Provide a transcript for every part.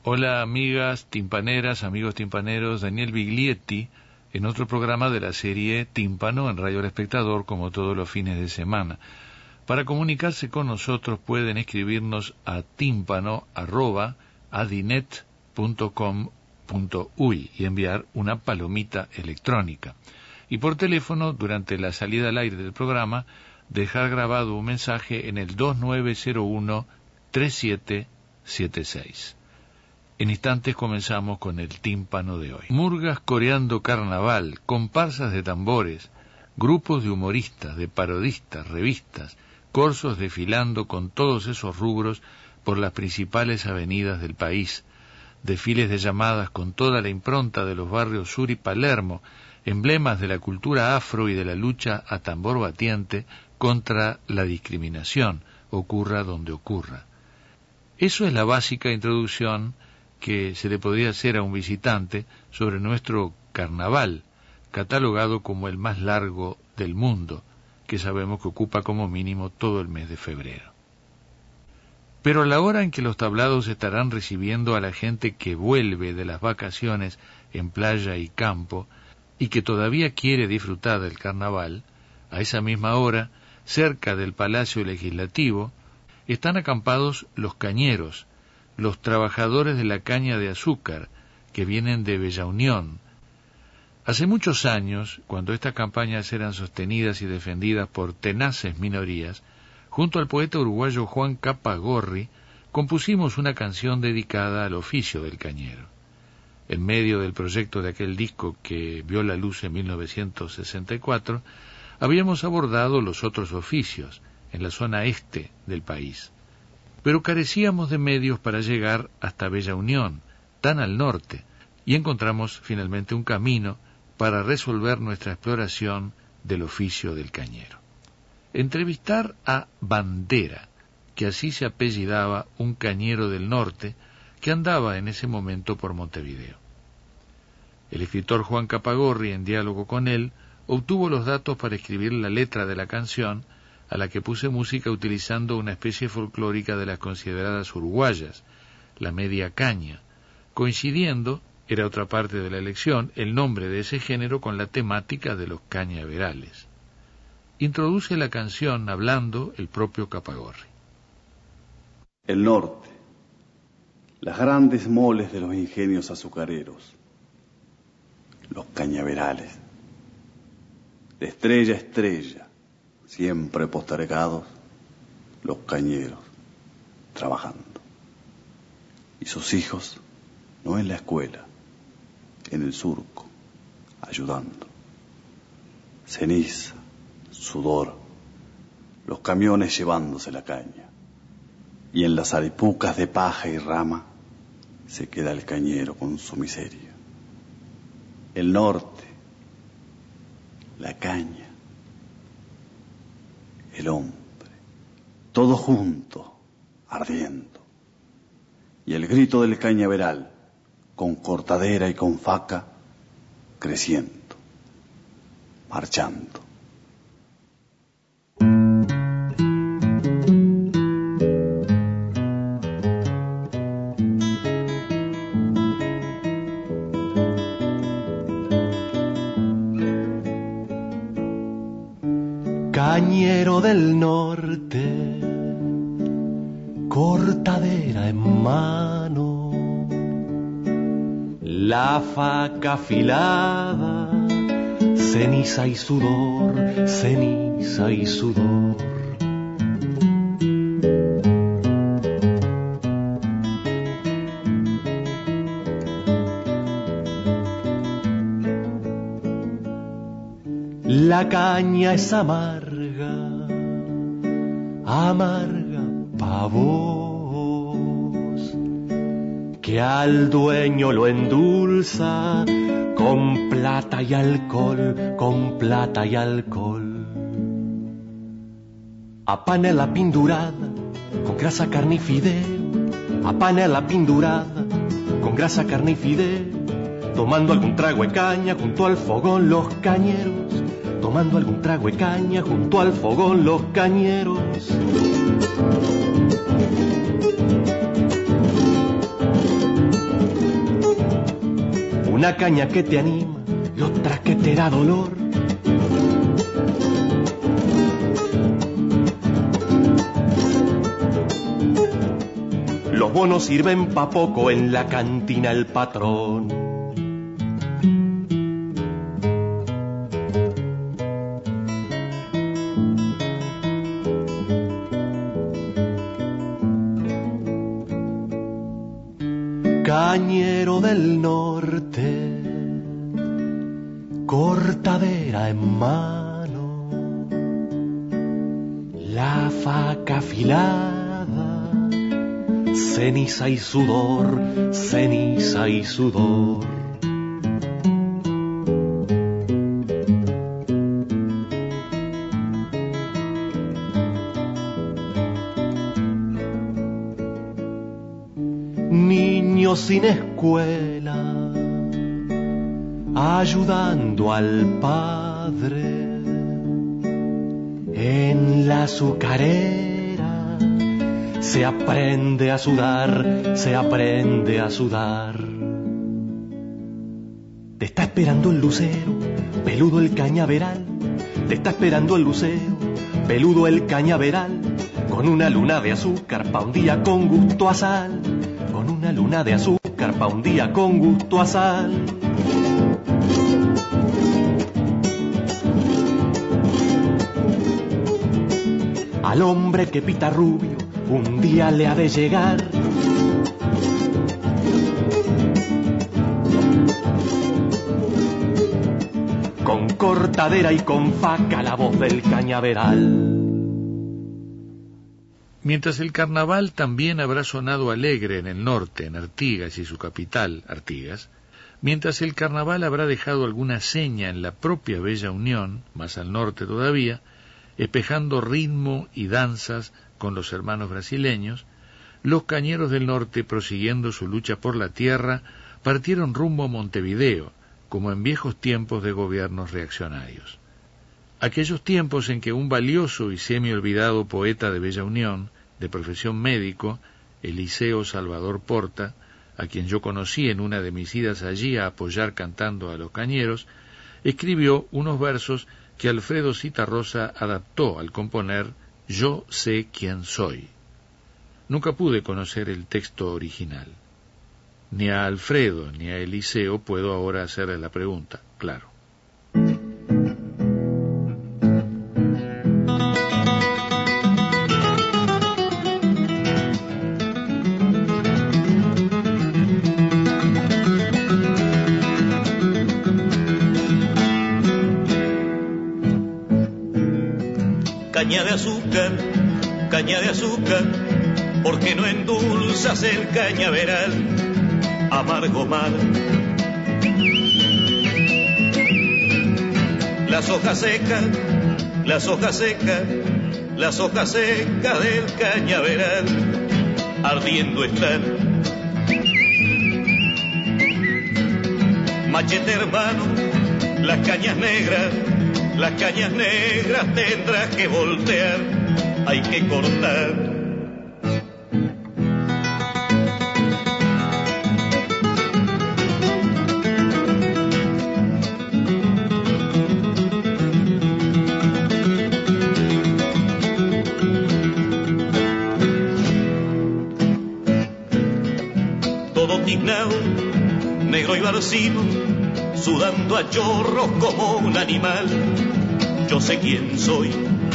Hola amigas timpaneras, amigos timpaneros, Daniel Biglietti en otro programa de la serie Tímpano en Radio El Espectador, como todos los fines de semana. Para comunicarse con nosotros pueden escribirnos a tímpano@adinet.com.uy y enviar una palomita electrónica. Y por teléfono, durante la salida al aire del programa, dejar grabado un mensaje en el 2901-3776. En instantes comenzamos con el tímpano de hoy. Murgas coreando carnaval, comparsas de tambores, grupos de humoristas, de parodistas, revistas, corsos desfilando con todos esos rubros por las principales avenidas del país, desfiles de llamadas con toda la impronta de los barrios Sur y Palermo, emblemas de la cultura afro y de la lucha a tambor batiente contra la discriminación, ocurra donde ocurra. Eso es la básica introducción que se le podría hacer a un visitante sobre nuestro carnaval, catalogado como el más largo del mundo, que sabemos que ocupa como mínimo todo el mes de febrero. Pero a la hora en que los tablados estarán recibiendo a la gente que vuelve de las vacaciones en playa y campo, y que todavía quiere disfrutar del carnaval, a esa misma hora, cerca del Palacio Legislativo, están acampados los cañeros, los trabajadores de la caña de azúcar, que vienen de Bella Unión. Hace muchos años, cuando estas campañas eran sostenidas y defendidas por tenaces minorías, junto al poeta uruguayo Juan Capagorri, compusimos una canción dedicada al oficio del cañero. En medio del proyecto de aquel disco que vio la luz en 1964, habíamos abordado los otros oficios, en la zona este del país. Pero carecíamos de medios para llegar hasta Bella Unión, tan al norte, y encontramos finalmente un camino para resolver nuestra exploración del oficio del cañero. Entrevistar a Bandera, que así se apellidaba un cañero del norte que andaba en ese momento por Montevideo. El escritor Juan Capagorri, en diálogo con él, obtuvo los datos para escribir la letra de la canción, a la que puse música utilizando una especie folclórica de las consideradas uruguayas, la media caña, coincidiendo, era otra parte de la elección, el nombre de ese género con la temática de los cañaverales. Introduce la canción hablando el propio Capagorri. El norte, las grandes moles de los ingenios azucareros, los cañaverales, de estrella a estrella, siempre postergados, los cañeros, trabajando. Y sus hijos, no en la escuela, en el surco, ayudando. Ceniza, sudor, los camiones llevándose la caña. Y en las aripucas de paja y rama, se queda el cañero con su miseria. El norte, la caña, el hombre, todo junto, ardiendo. Y el grito del cañaveral, con cortadera y con faca, creciendo, marchando. Cañero del norte, cortadera en mano, la faca afilada, ceniza y sudor, ceniza y sudor. La caña es amarga, amarga pa' vos, que al dueño lo endulza con plata y alcohol, con plata y alcohol. A panela pindurada, con grasa, carne y fideo, a panela pindurada, con grasa, carne y fideo, tomando algún trago de caña junto al fogón los cañeros, tomando algún trago de caña junto al fogón los cañeros. una caña que te anima, y otra que te da dolor. Los bonos sirven pa' poco en la cantina el patrón. Cañero del norte, cortadera en mano, la faca afilada, ceniza y sudor, ceniza y sudor. Niño sin escuela, ayudando al padre en la azucarera. Se aprende a sudar, se aprende a sudar. Te está esperando el lucero, peludo el cañaveral. Te está esperando el lucero, peludo el cañaveral. Con una luna de azúcar pa' un día con gusto a sal. Con una luna de azúcar pa' un día con gusto a sal. Al hombre que pita rubio un día le ha de llegar con cortadera y con faca la voz del cañaveral. Mientras el carnaval también habrá sonado alegre en el norte, en Artigas y su capital, Artigas, mientras el carnaval habrá dejado alguna seña en la propia Bella Unión, más al norte todavía, espejando ritmo y danzas con los hermanos brasileños, los cañeros del norte, prosiguiendo su lucha por la tierra, partieron rumbo a Montevideo, como en viejos tiempos de gobiernos reaccionarios. Aquellos tiempos en que un valioso y semi-olvidado poeta de Bella Unión, de profesión médico, Eliseo Salvador Porta, a quien yo conocí en una de mis idas allí a apoyar cantando a los cañeros, escribió unos versos que Alfredo Citarrosa adaptó al componer Yo sé quién soy. Nunca pude conocer el texto original. Ni a Alfredo ni a Eliseo puedo ahora hacerle la pregunta, claro. Caña de azúcar, ¿por qué no endulzas el cañaveral? Amargo mar. Las hojas secas, las hojas secas, las hojas secas del cañaveral, ardiendo están. Machete hermano, las cañas negras tendrás que voltear, hay que cortar. Todo tiznado, negro y barcino, sudando a chorros como un animal. Yo sé quién soy.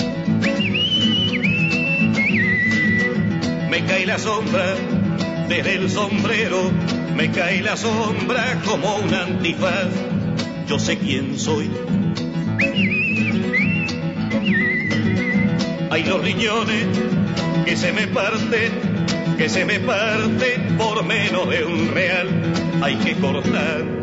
Me cae la sombra desde el sombrero, me cae la sombra como un antifaz. Yo sé quién soy. Hay los riñones que se me parten por menos de un real. Hay que cortar.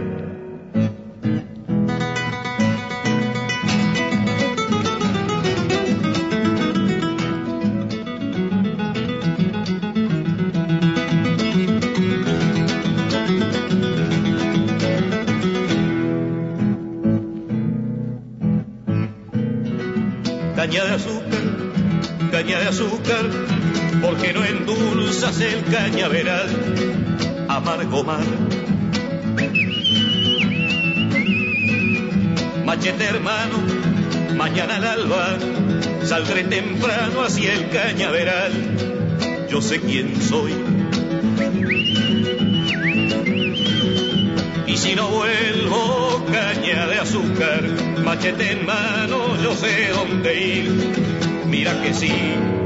Caña de azúcar, ¿por qué no endulzas el cañaveral? Amargo mar. Machete hermano, mañana al alba saldré temprano hacia el cañaveral. Yo sé quién soy. Y si no vuelvo, caña de azúcar, machete en mano, yo sé dónde ir. Mira que sí.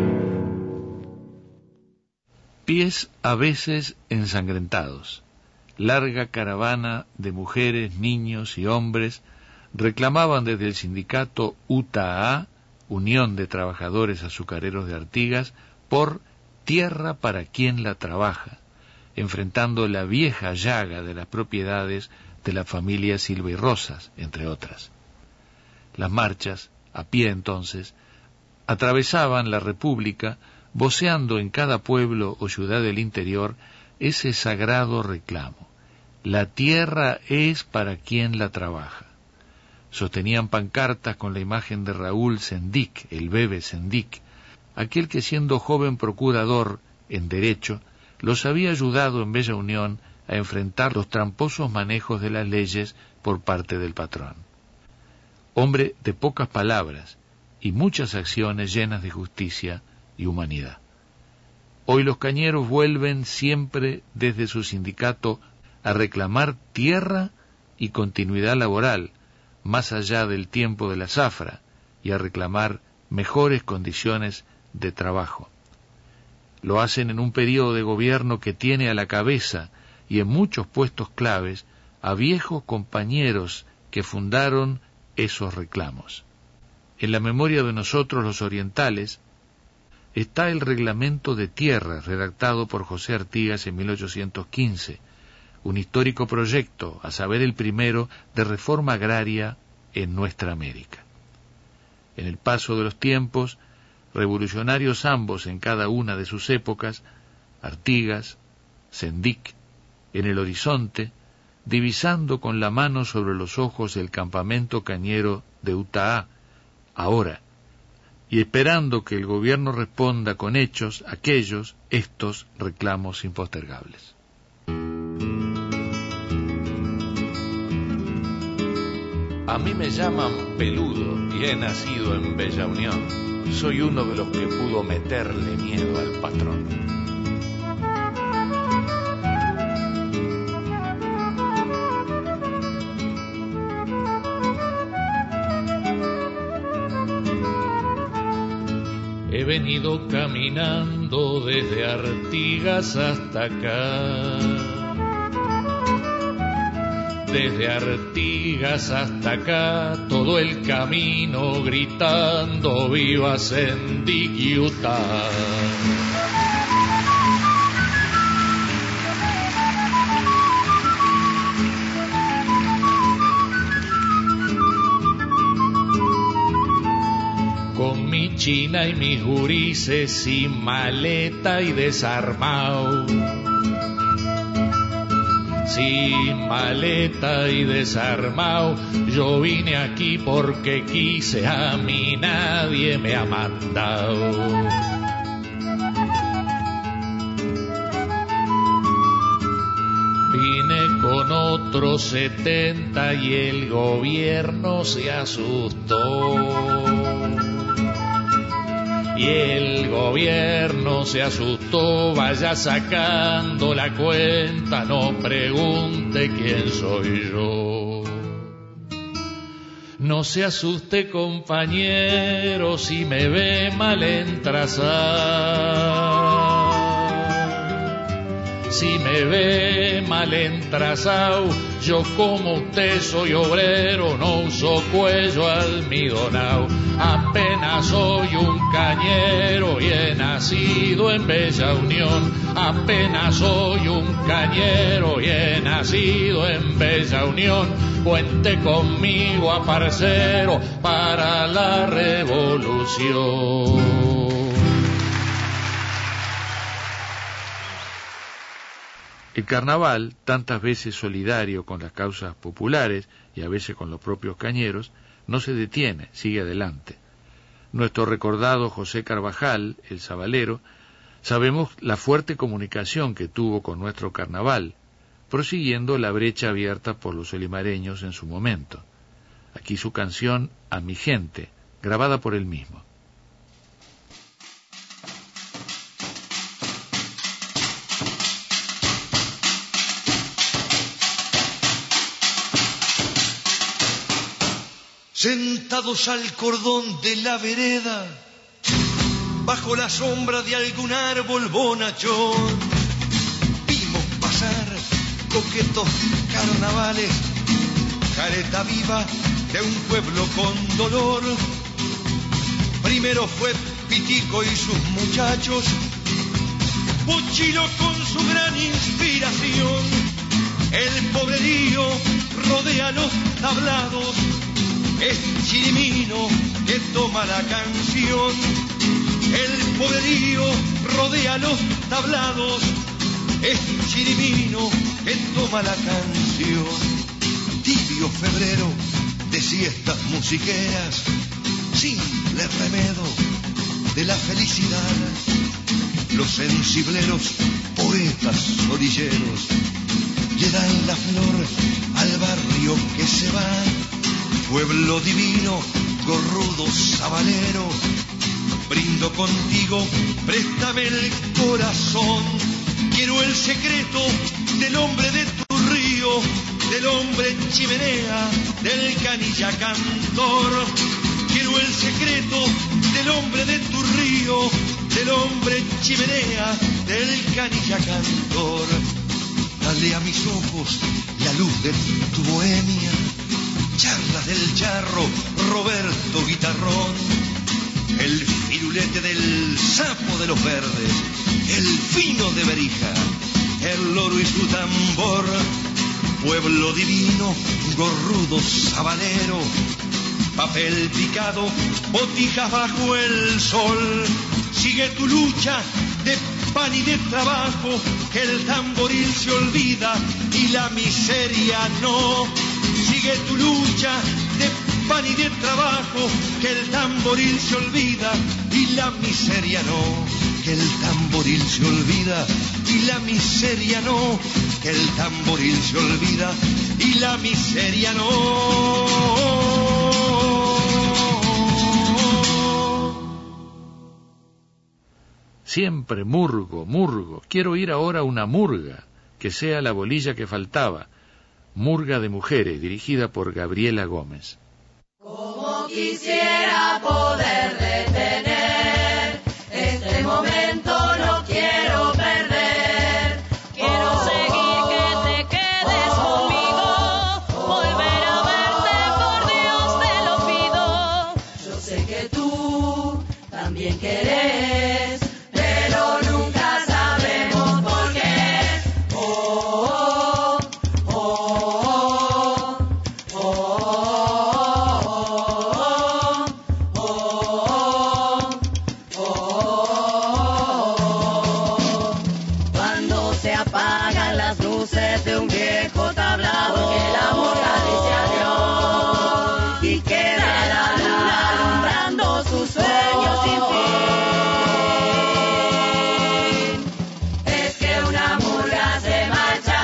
Pies a veces ensangrentados. Larga caravana de mujeres, niños y hombres reclamaban desde el sindicato UTA, Unión de Trabajadores Azucareros de Artigas, por tierra para quien la trabaja, enfrentando la vieja llaga de las propiedades de la familia Silva y Rosas, entre otras. Las marchas, a pie entonces, atravesaban la República, voceando en cada pueblo o ciudad del interior ese sagrado reclamo: la tierra es para quien la trabaja. Sostenían pancartas con la imagen de Raúl Sendic, el bebe Sendic, aquel que siendo joven procurador en derecho los había ayudado en Bella Unión a enfrentar los tramposos manejos de las leyes por parte del patrón. Hombre de pocas palabras y muchas acciones llenas de justicia y humanidad. Hoy los cañeros vuelven siempre desde su sindicato a reclamar tierra y continuidad laboral, más allá del tiempo de la zafra, y a reclamar mejores condiciones de trabajo. Lo hacen en un periodo de gobierno que tiene a la cabeza y en muchos puestos claves a viejos compañeros que fundaron esos reclamos. En la memoria de nosotros los orientales está el reglamento de tierras redactado por José Artigas en 1815, un histórico proyecto, a saber el primero, de reforma agraria en nuestra América. En el paso de los tiempos, revolucionarios ambos en cada una de sus épocas, Artigas, Sendic, en el horizonte, divisando con la mano sobre los ojos el campamento cañero de Utaá, ahora, y esperando que el gobierno responda con hechos estos reclamos impostergables. A mí me llaman Peludo y he nacido en Bella Unión. Soy uno de los que pudo meterle miedo al patrón. He venido caminando desde Artigas hasta acá. Desde Artigas hasta acá, todo el camino gritando viva Sendic y Utaá. Con mi china y mis gurises sin maleta y desarmado. Sin maleta y desarmado, yo vine aquí porque quise, a mí nadie me ha mandado. Vine con otros 70 y el gobierno se asustó. Y el gobierno se asustó, vaya sacando la cuenta, no pregunte quién soy yo. No se asuste, compañero, si me ve mal entrazado. Si me ve mal entrazado, yo como usted soy obrero, no uso cuello almidonado. Apenas soy un cañero y he nacido en Bella Unión. Apenas soy un cañero y he nacido en Bella Unión. Cuente conmigo, aparcero, para la revolución. El carnaval, tantas veces solidario con las causas populares y a veces con los propios cañeros, no se detiene, sigue adelante. Nuestro recordado José Carvajal, el sabalero, sabemos la fuerte comunicación que tuvo con nuestro carnaval, prosiguiendo la brecha abierta por los olimareños en su momento. Aquí su canción A mi gente, grabada por él mismo. Sentados al cordón de la vereda, bajo la sombra de algún árbol bonachón, vimos pasar coquetos carnavales, careta viva de un pueblo con dolor. Primero fue Pitico y sus muchachos, Pochilo con su gran inspiración. El pobrerío rodea los tablados, es Chirimino que toma la canción. El pobrerío rodea los tablados, es Chirimino que toma la canción. Tibio febrero de siestas musiqueras, simple remedo de la felicidad. Los sensibleros poetas orilleros le dan la flor al barrio que se va. Pueblo divino, gorrudo sabalero, brindo contigo, préstame el corazón. Quiero el secreto del hombre de tu río, del hombre chimenea, del canilla cantor. Quiero el secreto del hombre de tu río, del hombre chimenea, del canilla cantor. Dale a mis ojos la luz de tu bohemia, charlas del charro, Roberto Guitarrón, el firulete del sapo de los verdes, el fino de Berija, el loro y su tambor. Pueblo divino, gorrudo sabanero, papel picado, botijas bajo el sol. Sigue tu lucha de pan y de trabajo, que el tamboril se olvida y la miseria no. Sigue tu lucha de pan y de trabajo, que el tamboril se olvida y la miseria no. Que el tamboril se olvida y la miseria no. Que el tamboril se olvida y la miseria no. Siempre murgo, murgo. Quiero ir ahora a una murga, que sea la bolilla que faltaba. Murga de mujeres, dirigida por Gabriela Gómez. Como quisiera poder detener este momento, no quiero perder. Quiero seguir, que te quedes conmigo, volver a verte, por Dios te lo pido. Yo sé que tú también querés, pero nunca sabemos por qué. Cuando se apagan las luces de un viejo tablado, porque la murga dice adiós y queda la luna alumbrando sus sueños sin fin. Es que una murga se marcha.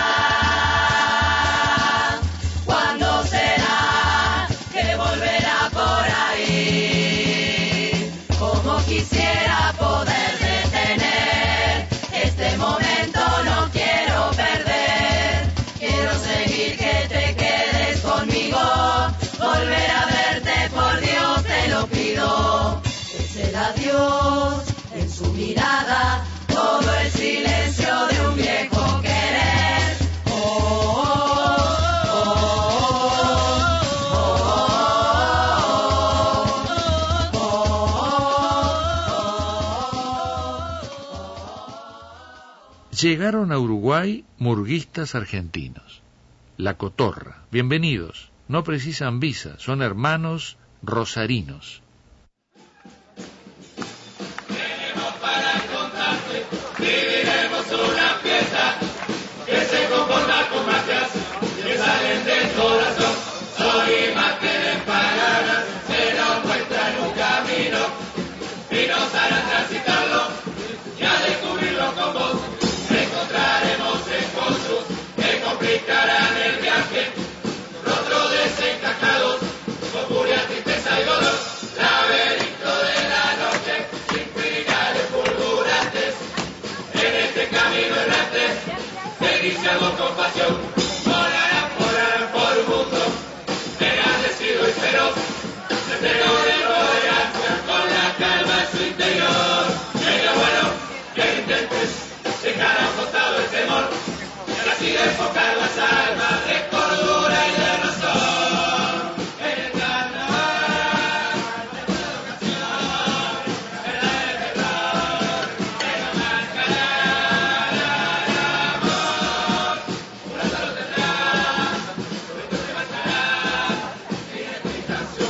¿Cuándo será que volverá por ahí? Como quisiera poder detener este momento, no quiero perder. Quiero seguir, que te quedes conmigo, volver a verte, por Dios te lo pido. Es el adiós en su mirada, todo el silencio de un viejo querer. Llegaron a Uruguay murguistas argentinos. La Cotorra. Bienvenidos. No precisan visa, son hermanos rosarinos. Tenemos para contarte, viviremos una fiesta que se conforma con magias que salen del corazón. Son imágenes paganas, se nos muestran un camino y nos harán transitarlo y a descubrirlo con vos. Encontraremos encuentros que complicarán el viaje, rostros desencajados ovación. Volarán, volarán por un mundo enardecido y feroz, lleno de tolerancia con la calma en su interior. Sería bueno que intentes dejar a un costado el temor y así enfocar las almas de cordura y de razón. En el carnaval, de toda ocasión, verdad es verdad, que no marcará el amor. Una solo tendrá, esto se marcará, y de tu canción.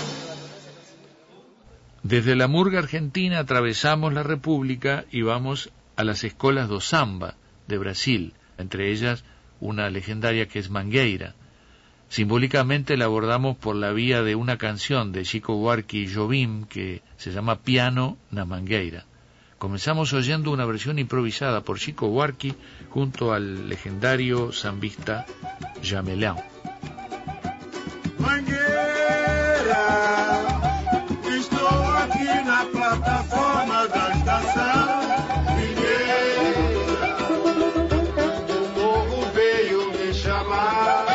Desde la murga argentina atravesamos la República y vamos a las escolas do samba de Brasil, entre ellas una legendaria que es Mangueira. Simbólicamente la abordamos por la vía de una canción de Chico Buarque y Jobim que se llama Piano na Mangueira. Comenzamos oyendo una versión improvisada por Chico Buarque junto al legendario sambista Jamelão. Mangueira, estou aqui na plataforma da estação. Mineira, o morro veio me chamar.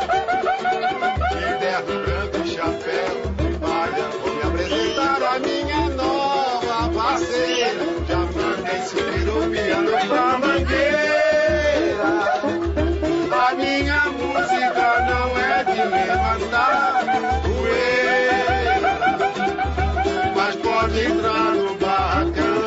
De terno branco e chapéu de palha, vou me apresentar a minha nova parceira. Já mandei subir o piano pra Mangueira. A minha música não é de levantar poeira, mas pode entrar no barracão,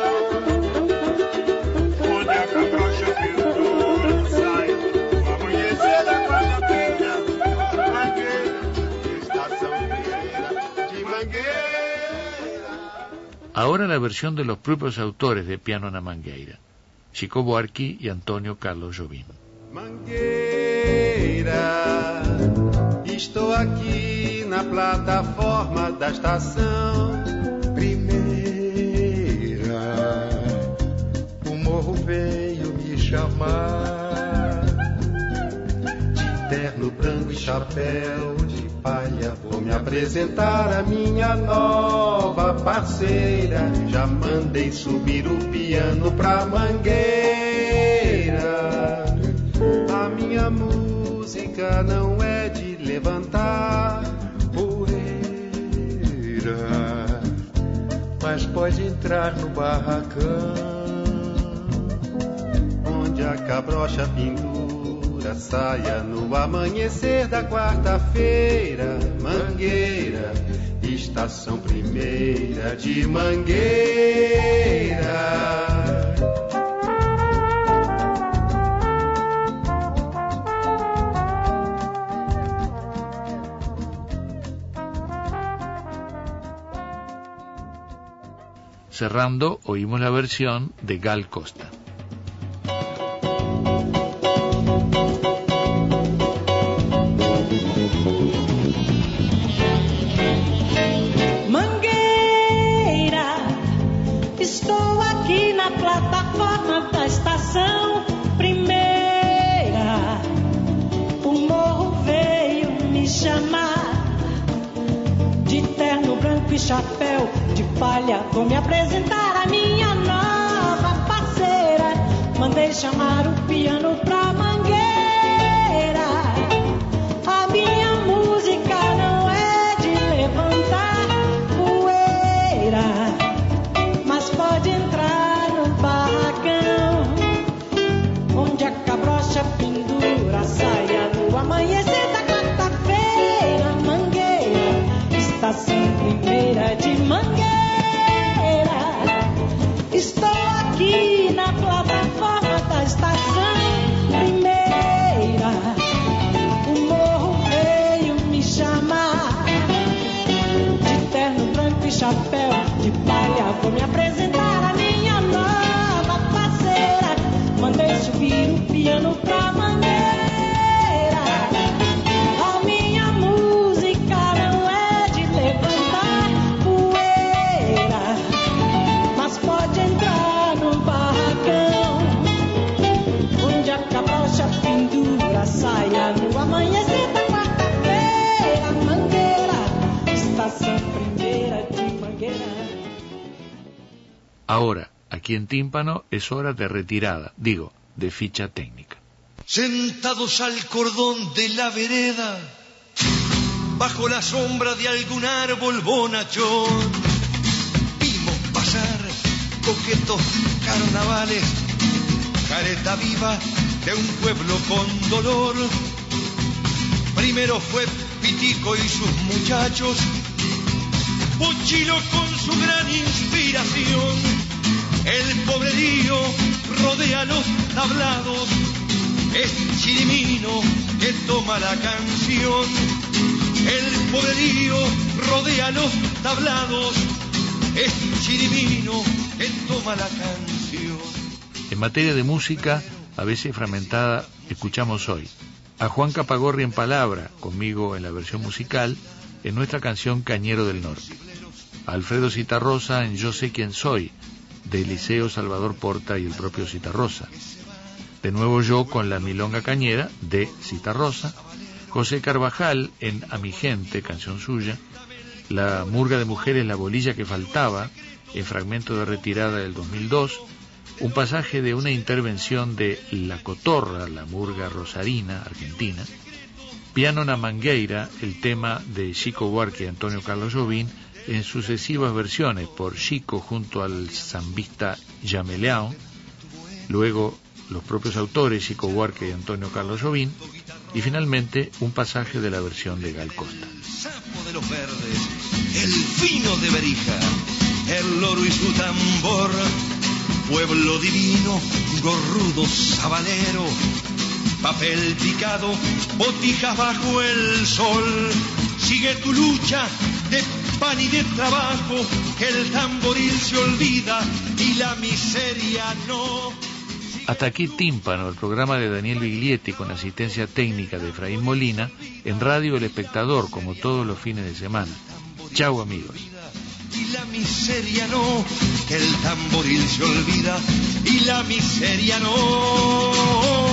onde a cabrocha pintura sai, no amanhecer da quarta-feira. Mangueira, estação mineira de Mangueira. Ahora la versión de los propios autores de Piano na Mangueira, Chico Buarque y Antonio Carlos Jobim. Mangueira, estou aqui na plataforma da estação primeira. O morro veio me chamar. De terno branco e chapéu de palha, vou me apresentar a minha nova parceira. Já mandei subir o piano pra Mangueira. A minha música não é de levantar poeira, mas pode entrar no barracão, onde a cabrocha pendura saia no amanhecer da quarta-feira. Mangueira, estação primeira de Mangueira. Cerrando, oímos la versión de Gal Costa. Mangueira, estou aqui na plataforma da estação primeira. O morro veio me chamar. De terno branco e chapéu de palha, vou me apresentar a minha nova parceira. Mandei chamar o piano pra Mangueira. A minha música não é de levantar poeira, mas pode entrar no barracão, onde a cabrocha pendura a saia no amanhecer da quarta-feira. Mangueira, estação primeira de Mangueira. Estou aqui na plataforma da estação primeira. O morro veio me chamar. De terno branco e chapéu de palha, vou me apresentar a minha nova parceira. Mandei subir o piano pra Mangueira. A minha música não é de levantar poeira, mas pode entrar no barracão, onde a cabrocha pendura a saia no amanhecer da quarta-feira. Mangueira, estação primeira de Mangueira. Ahora, aquí en Tímpano es hora de retirada, digo, de ficha técnica. Sentados al cordón de la vereda, bajo la sombra de algún árbol bonachón, vimos pasar coquetos carnavales, careta viva de un pueblo con dolor. Primero fue Pitico y sus muchachos, Pochilo con su gran inspiración. El pobrerío rodea los tablados, es Chirimino que toma la canción. El pobrerío rodea los tablados, es Chirimino que toma la canción. En materia de música, a veces fragmentada, escuchamos hoy a Juan Capagorri en palabra, conmigo en la versión musical, en nuestra canción Cañero del Norte. A Alfredo Citarrosa en Yo sé quién soy, de Eliseo Salvador Porta y el propio Citarrosa. De nuevo yo con la Milonga Cañera, de Citarrosa. José Carvajal en A mi gente, canción suya. La Murga de Mujeres, La bolilla que faltaba, en fragmento de retirada del 2002. Un pasaje de una intervención de La Cotorra, la murga rosarina, argentina. Piano na Mangueira, el tema de Chico Buarque y Antonio Carlos Jobim, en sucesivas versiones por Chico junto al zambista Yameleao, luego los propios autores Chico Buarque y Antonio Carlos Jobim, y finalmente un pasaje de la versión de Gal Costa. El sapo de los verdes, el vino de Berija, el loro y su tambor. Pueblo divino, gorrudo sabanero, papel picado, botijas bajo el sol. Sigue tu lucha de pan y de trabajo, que el tamboril se olvida y la miseria no. Hasta aquí Tímpano, el programa de Daniel Biglietti con asistencia técnica de Efraín Molina, en Radio El Espectador, como todos los fines de semana. Chau, amigos. Y la miseria no, que el tamboril se olvida y la miseria no.